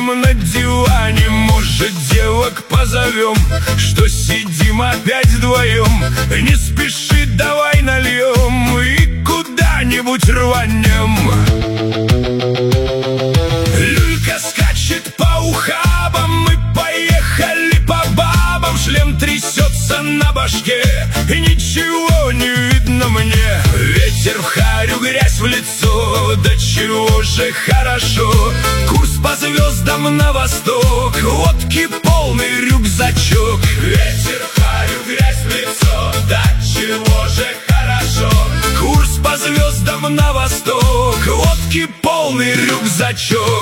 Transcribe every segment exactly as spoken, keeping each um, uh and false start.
Сядем на диване, может, девок позовем, что сидим опять вдвоем. Не спеши, давай нальем и куда-нибудь рванем. Люлька скачет по ухабам, мы поехали по бабам. Шлем трясется на башке, и ничего не видно мне. Ветер в харю, грязь в лицо, да чего же хорошо. Курс по звездам на восток, водки полный рюкзачок. Ветер в харю, грязь в лицо, да чего же хорошо. Курс по звездам на восток, водки полный рюкзачок.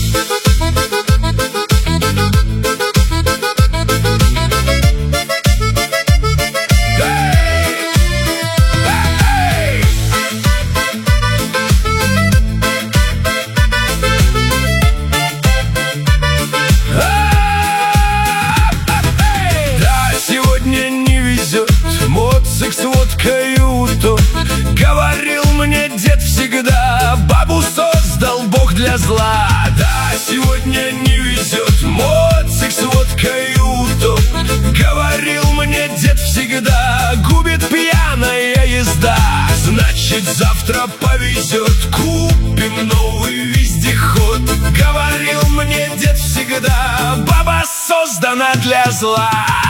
Моцик с водкою тот, говорил мне дед всегда, бабу создал Бог для зла. Да, сегодня не везет, моцик с водкою тот, говорил мне дед всегда, губит пьяная езда. Значит, завтра повезет, купим новый вездеход. Говорил мне дед всегда, баба создана для зла.